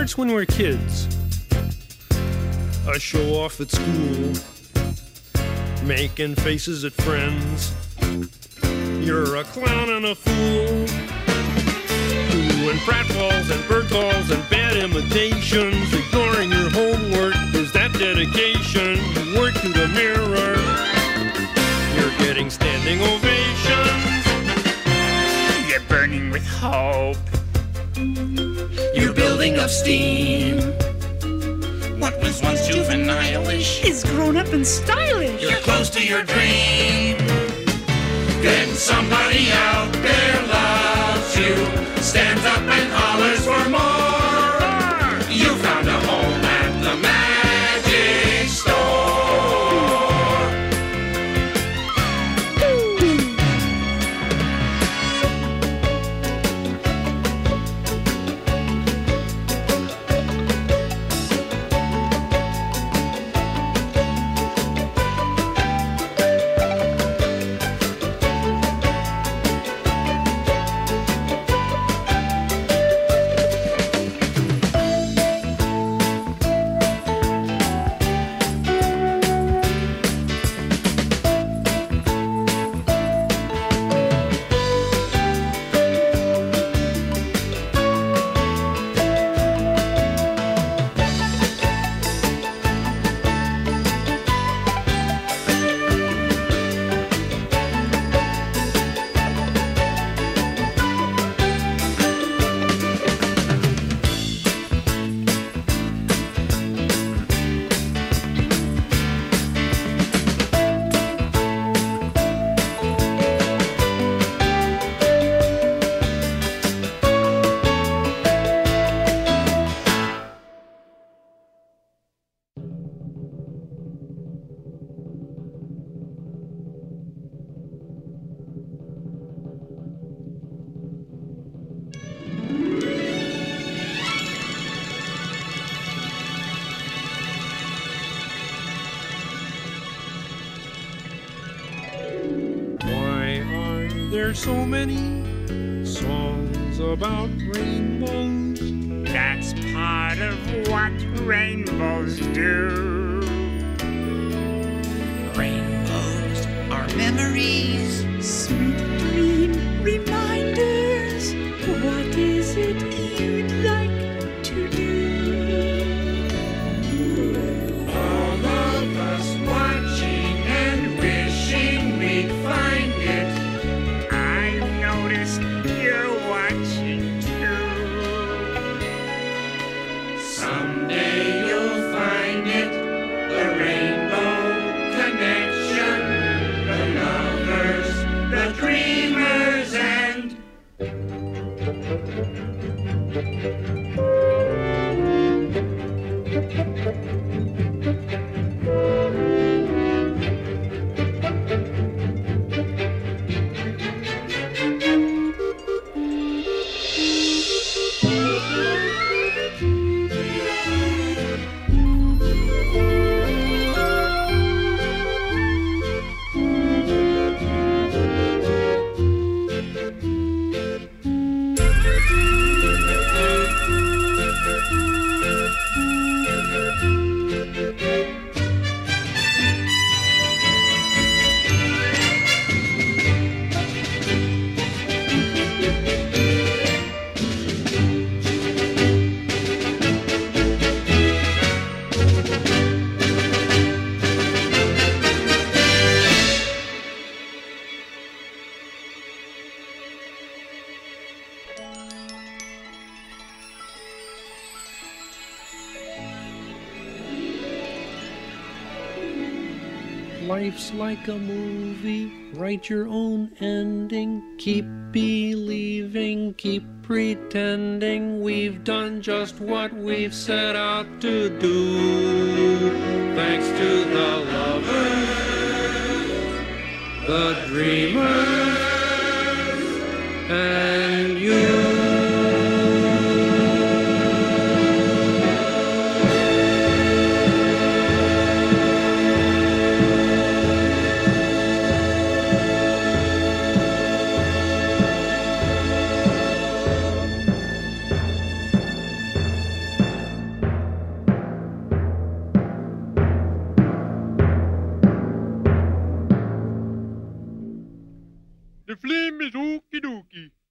starts when we're kids. A show off at school, making faces at friends. You're a clown and a fool, doing pratfalls and bird calls and bad imitations. Ignoring your homework, is that dedication? You work to the mirror, you're getting standing ovations. You're burning with hope, you're building up steam. What was once juvenile-ish is grown up and stylish. You're close to your dream. Then somebody out there loves you, stands up and hollers for more. You found a home at the magic store. There's so many songs about rainbows. That's part of what rainbows do. Rainbows are memories, sweet dream reminders. What is it you'd like to do? All of us watching and wishing we'd find it. You're watching too. Someday you'll find it, the rainbow connection, the lovers, the dreamers, and Life's like a movie, write your own ending. Keep believing, keep pretending. We've done just what we've set out to do. Thanks to the lovers, the dreamers, and you. The flame is ookie dookie.